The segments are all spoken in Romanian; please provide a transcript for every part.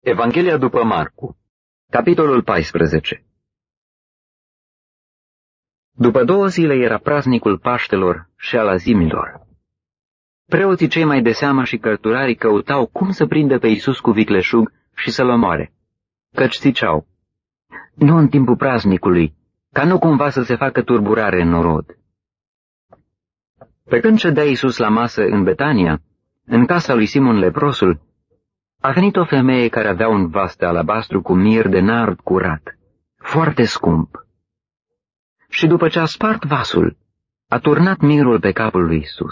Evanghelia după Marcu, capitolul 14. După 2 zile era praznicul Paștelor și al Azimilor. Preoții cei mai de seamă și cărturarii căutau cum să prindă pe Iisus cu vicleșug și să-l omoare, căci ziceau: nu în timpul praznicului, ca nu cumva să se facă turburare în norod. Pe când ședea Iisus la masă în Betania, în casa lui Simon leprosul, a venit o femeie care avea un vas de alabastru cu mir de nard curat, foarte scump. Și după ce a spart vasul, a turnat mirul pe capul lui Iisus.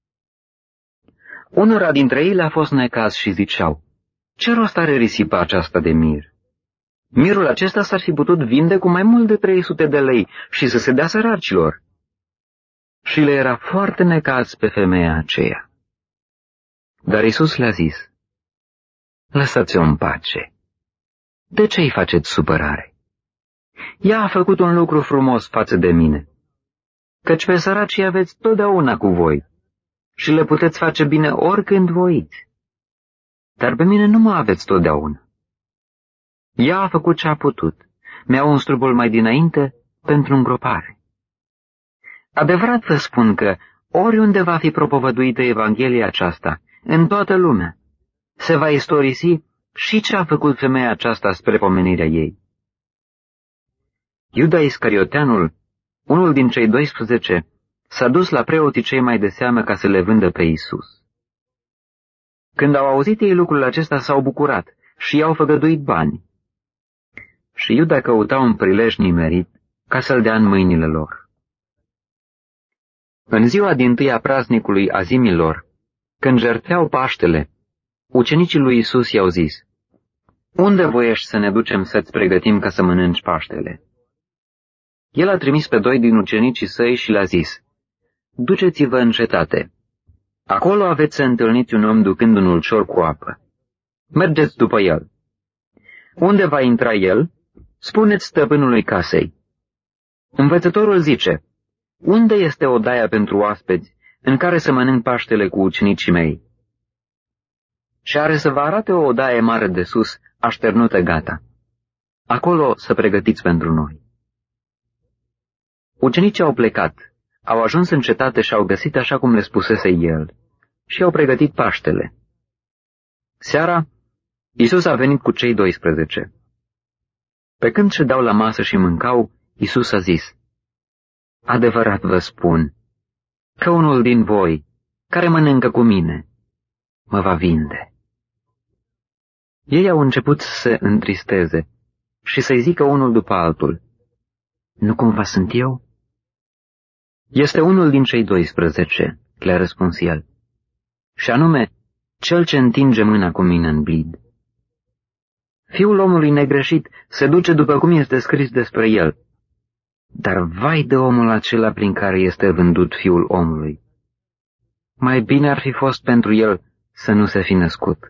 Unora dintre ei le-a fost necaz și ziceau: ce rost are risipa aceasta de mir? Mirul acesta s-ar fi putut vinde cu mai mult de 300 de lei și să se dea săracilor. Și le era foarte necaz pe femeia aceea. Dar Iisus le-a zis: lăsați-o în pace. De ce îi faceți supărare? Ea a făcut un lucru frumos față de mine, căci pe săracii aveți totdeauna cu voi și le puteți face bine oricând voiți. Dar pe mine nu mă aveți totdeauna. Ea a făcut ce a putut, mi-a uns trupul mai dinainte pentru îngropare. Adevărat vă spun că oriunde va fi propovăduită Evanghelia aceasta, în toată lumea, se va istorisi și ce a făcut femeia aceasta spre pomenirea ei. Iuda Iscarioteanul, unul din cei 12, s-a dus la preoții cei mai de seamă ca să le vândă pe Iisus. Când au auzit ei lucrul acesta, s-au bucurat și i-au făgăduit bani. Și Iuda căuta un prilej nimerit ca să-l dea în mâinile lor. În ziua dintâi a praznicului Azimilor, când jertfeau Paștele, ucenicii lui Iisus i-au zis: unde voiești să ne ducem să-ți pregătim ca să mănânci Paștele? El a trimis pe 2 din ucenicii săi și le-a zis: duceți-vă în cetate. Acolo aveți să întâlniți un om ducând un ulcior cu apă. Mergeți după el. Unde va intra el, spuneți stăpânului casei: învățătorul zice: unde este odaia pentru oaspeți în care să mănânc Paștele cu ucenicii mei? Și are să vă arate o odaie mare de sus, așternută gata. Acolo să pregătiți pentru noi. Ucenicii au plecat, au ajuns în cetate și au găsit așa cum le spusese el și au pregătit Paștele. Seara, Iisus a venit cu cei 12. Pe când ședeau la masă și mâncau, Iisus a zis: adevărat vă spun că unul din voi, care mănâncă cu mine, mă va vinde. Ei au început să se întristeze și să-i zică unul după altul: nu cumva sunt eu? Este unul din cei 12, le-a răspuns el, și anume cel ce întinge mâna cu mine în blid. Fiul omului negreșit se duce după cum este scris despre el, dar vai de omul acela prin care este vândut Fiul omului. Mai bine ar fi fost pentru el să nu se fi născut.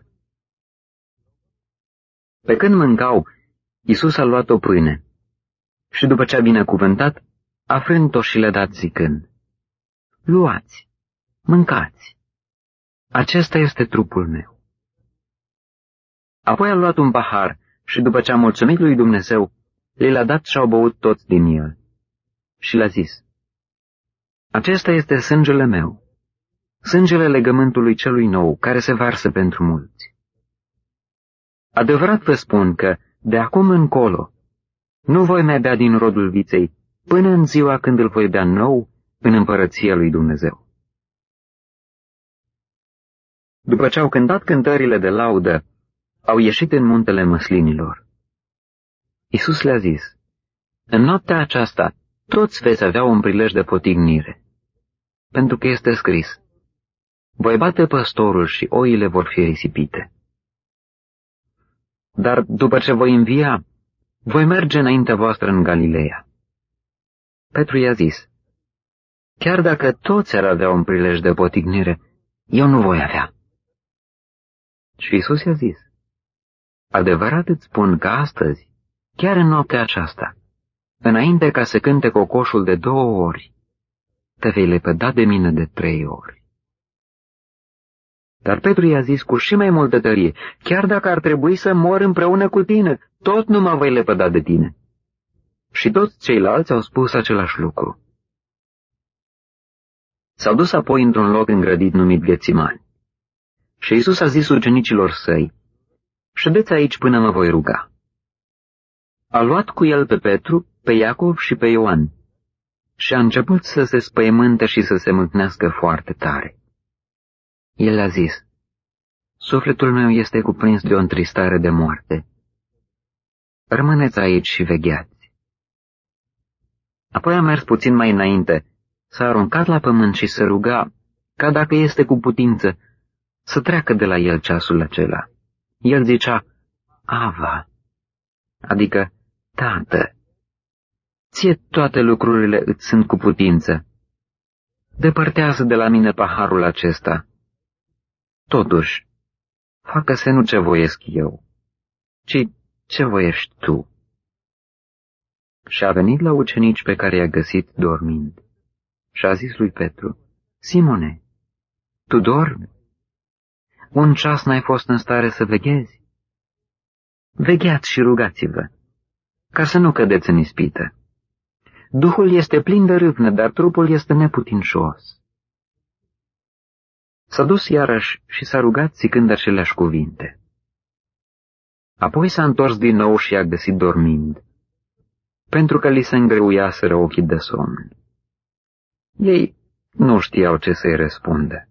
Pe când mâncau, Iisus a luat o pâine și după ce a binecuvântat, a frânt-o și le-a dat zicând: luați, mâncați, acesta este trupul meu. Apoi a luat un pahar și după ce a mulțumit lui Dumnezeu, le-a dat și au băut toți din el. Și le-a zis: acesta este sângele meu, sângele legământului celui nou, care se varsă pentru mulți. Adevărat vă spun că, de acum încolo, nu voi mai bea din rodul viței, până în ziua când îl voi bea nou în împărăția lui Dumnezeu. După ce au cântat cântările de laudă, au ieșit în muntele măslinilor. Iisus le-a zis: în noaptea aceasta toți veți avea un prilej de potignire, pentru că este scris: voi bate păstorul și oile vor fi risipite. Dar după ce voi învia, voi merge înaintea voastră în Galileea. Petru i-a zis: chiar dacă toți ar avea un prilej de potignire, eu nu voi avea. Și Iisus i-a zis: adevărat îți spun că astăzi, chiar în noaptea aceasta, înainte ca să cânte cocoșul de 2 ori, te vei lepăda de mine de 3 ori. Dar Petru i-a zis cu și mai multă tărie, chiar dacă ar trebui să mor împreună cu tine, tot nu mă voi lepăda de tine. Și toți ceilalți au spus același lucru. S-au dus apoi într-un loc îngrădit numit Ghețimani. Și Iisus a zis ucenicilor săi, ședeți aici până mă voi ruga. A luat cu el pe Petru, pe Iacov și pe Ioan și a început să se spăimânte și să se mâhnească foarte tare. El a zis, sufletul meu este cuprins de o întristare de moarte. Rămâneți aici și vegheați. Apoi a mers puțin mai înainte, s-a aruncat la pământ și se ruga, ca dacă este cu putință, să treacă de la el ceasul acela. El zicea, Ava, adică, Tată, ție toate lucrurile îți sunt cu putință. Depărtează de la mine paharul acesta. Totuși, facă-se nu ce voiesc eu, ci ce voiești tu. Și a venit la ucenici pe care i-a găsit dormind și a zis lui Petru, Simone, tu dormi? Un ceas n-ai fost în stare să veghezi? Vegheați și rugați-vă, ca să nu cădeți în ispită. Duhul este plin de râvnă, dar trupul este neputincios. S-a dus iarăși și s-a rugat zicând aceleași cuvinte. Apoi s-a întors din nou și i-a găsit dormind, pentru că li se îngreuiaseră ochii de somn. Ei nu știau ce să-i răspundă.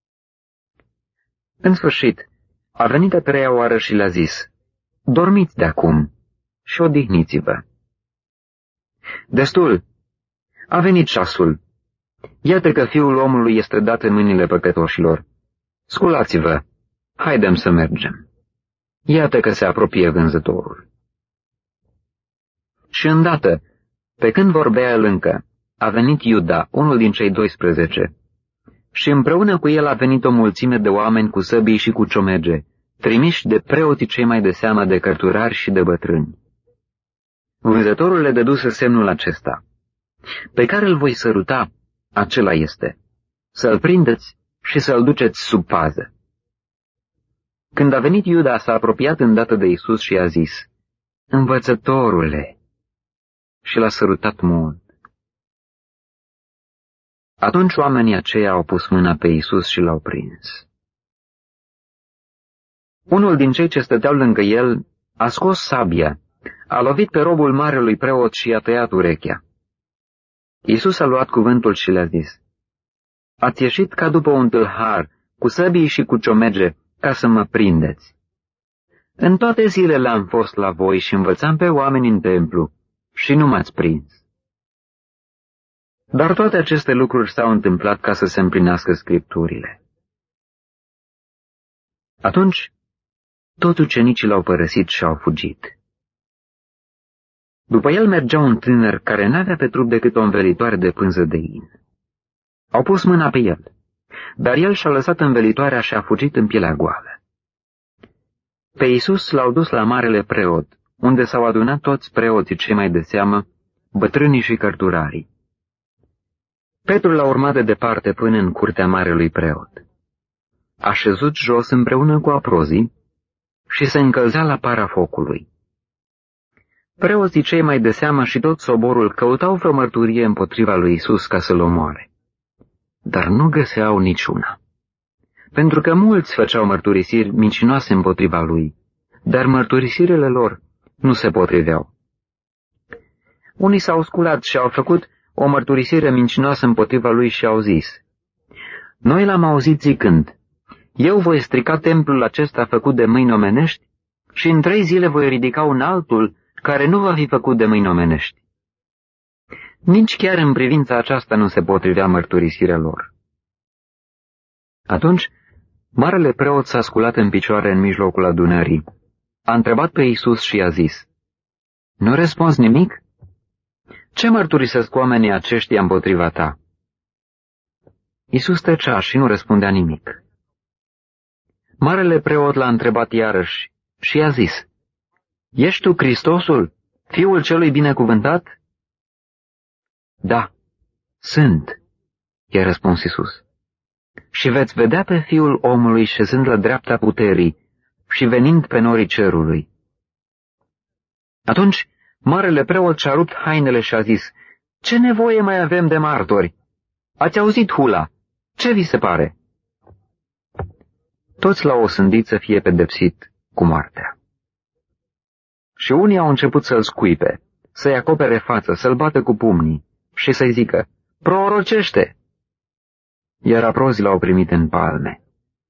În sfârșit, a venit a treia oară și le-a zis, dormiți de acum și odihniți-vă. Destul, a venit ceasul. Iată că Fiul omului este dat în mâinile păcătoșilor. Sculați-vă, haidem să mergem. Iată că se apropie vânzătorul. Și îndată, pe când vorbea el încă, a venit Iuda, unul din cei 12, și împreună cu el a venit o mulțime de oameni cu săbii și cu ciomege, trimiși de preoții cei mai de seamă de cărturari și de bătrâni. Vânzătorul le dăduse semnul acesta, pe care îl voi săruta, acela este, să-l prindeți și să-l duceți sub pază. Când a venit Iuda, s-a apropiat îndată de Iisus și a zis, Învățătorule, și l-a sărutat mult. Atunci oamenii aceia au pus mâna pe Iisus și l-au prins. Unul din cei ce stăteau lângă el a scos sabia, a lovit pe robul marelui preot și i-a tăiat urechea. Iisus a luat cuvântul și le-a zis, ați ieșit ca după un tâlhar, cu săbii și cu ciomege, ca să mă prindeți. În toate zilele am fost la voi și învățam pe oameni în templu și nu m-ați prins. Dar toate aceste lucruri s-au întâmplat ca să se împlinească scripturile. Atunci, toți ucenicii l-au părăsit și au fugit. După el mergea un tânăr care n-avea pe trup decât o învelitoare de pânză de in. Au pus mâna pe el, dar el și-a lăsat învelitoarea și a fugit în pielea goală. Pe Iisus l-au dus la marele preot, unde s-au adunat toți preoții cei mai de seamă, bătrânii și cărturarii. Petru l-a urmat de departe până în curtea marelui preot. A șezut jos împreună cu aprozii și se încălzea la para focului. Preoții cei mai de seamă și tot soborul căutau vreo mărturie împotriva lui Iisus ca să-l omoare, dar nu găseau niciuna, pentru că mulți făceau mărturisiri mincinoase împotriva lui, dar mărturisirile lor nu se potriveau. Unii s-au sculat și au făcut o mărturisire mincinoasă împotriva lui și au zis, noi l-am auzit zicând, eu voi strica templul acesta făcut de mâini omenești și în 3 zile voi ridica un altul care nu va fi făcut de mâini omenești. Nici chiar în privința aceasta nu se potrivea mărturisirea lor. Atunci, marele preot s-a sculat în picioare în mijlocul adunării, a întrebat pe Iisus și i-a zis, nu răspunzi nimic? Ce mărturisesc oamenii aceștia împotriva ta? Iisus tăcea și nu răspundea nimic. Marele preot l-a întrebat iarăși și i-a zis, ești tu Hristosul, Fiul celui binecuvântat? Da, sunt, i-a răspuns Iisus. și veți vedea pe Fiul omului șezând la dreapta puterii și venind pe norii cerului. Atunci, marele preot și-a rupt hainele și a zis, ce nevoie mai avem de martori? Ați auzit hula? Ce vi se pare? Toți l-au osândit să fie pedepsit cu moartea. Și unii au început să-l scuipe, să-i acopere fața, să-l bată cu pumnii și să-i zică, prorocește! Iar aprozii l-au primit în palme.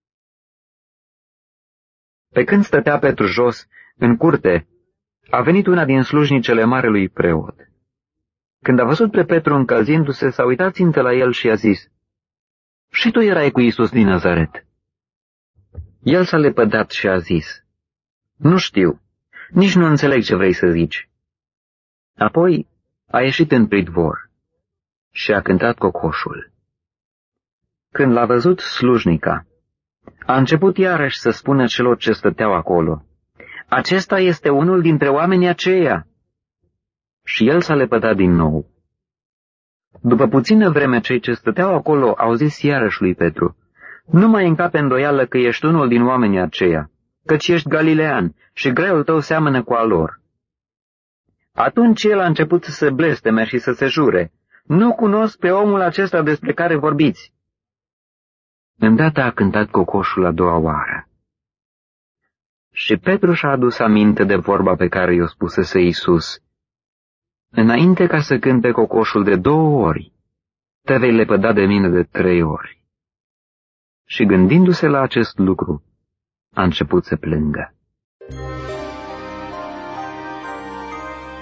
Pe când stătea Petru jos, în curte, a venit una din slujnicele marelui preot. Când a văzut pe Petru încălzindu-se, s-a uitat țintă la el și a zis, și tu erai cu Iisus din Nazaret. El s-a lepădat și a zis, nu știu, nici nu înțeleg ce vrei să zici. Apoi a ieșit în pridvor și a cântat cocoșul. Când l-a văzut slujnica, a început iarăși să spună celor ce stăteau acolo, acesta este unul dintre oamenii aceia. Și el s-a lepădat din nou. După puțină vreme, cei ce stăteau acolo au zis iarăși lui Petru, nu mai încape îndoială că ești unul din oamenii aceia, căci ești galilean și graiul tău seamănă cu al lor. Atunci el a început să se blesteme și să se jure, nu cunosc pe omul acesta despre care vorbiți. Îndată a cântat cocoșul a doua oară. Și Petru și-a adus aminte de vorba pe care i-o spusese Iisus, înainte ca să cânte cocoșul de 2 ori, te vei lepăda de mine de 3 ori. Și gândindu-se la acest lucru, a început să plângă.